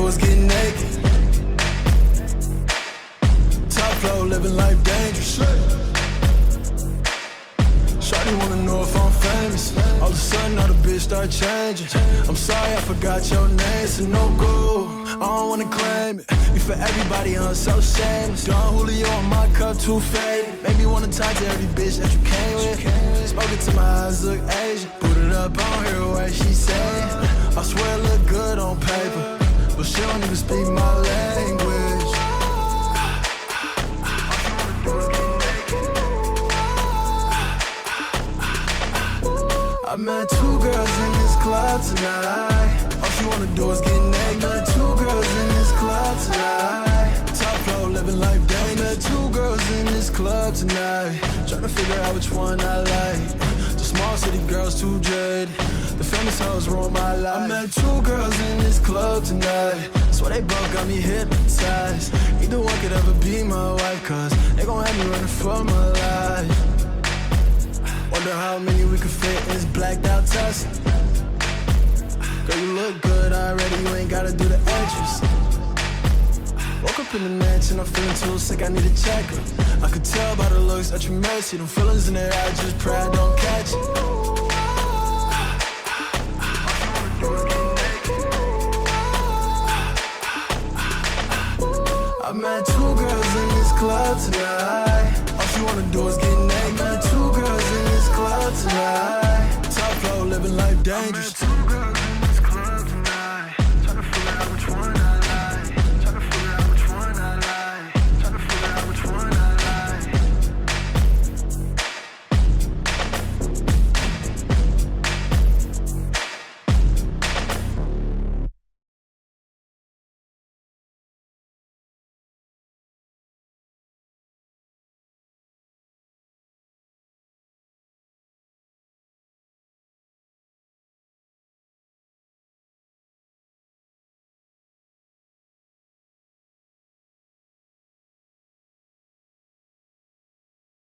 do is get naked. Top flow, living life dangerous. Shawty wanna know if I'm famous. All of a sudden, all the bitch start changing. I'm sorry, I forgot your name, so no go. I don't wanna claim it. You for everybody, I'm so shameless. Don Julio on my cup, too faded. Make me wanna talk to every bitch that you came with. Smoking till my eyes look Asian. Put it up, I don't hear a word she say. I swear it look good on paper, but she don't even speak my language. I met two girls in this club tonight. All she wanna do is get naked. I met two girls in this club tonight. Top flow, living life dangerous. I met two girls in this club tonight. Tryna figure out which one I like. The small city girls too jaded. The famous hoes ruin my life. I met two girls in this club tonight. Swear they both got me hypnotized. Either one could ever be my wife, cause they gon' have me running for my life. Wonder how many we could fit in this blacked out Tesla. Girl, you look good already, you ain't gotta do the extras. Woke up in the mansion, I'm feeling too sick, I need a checker. I could tell by the looks that you're messy. Them feelings in there, I just pray I don't catch it. I met two girls in this club tonight. All she wanna do is get naked. I met two girls in this club tonight. Top flow, living life dangerous.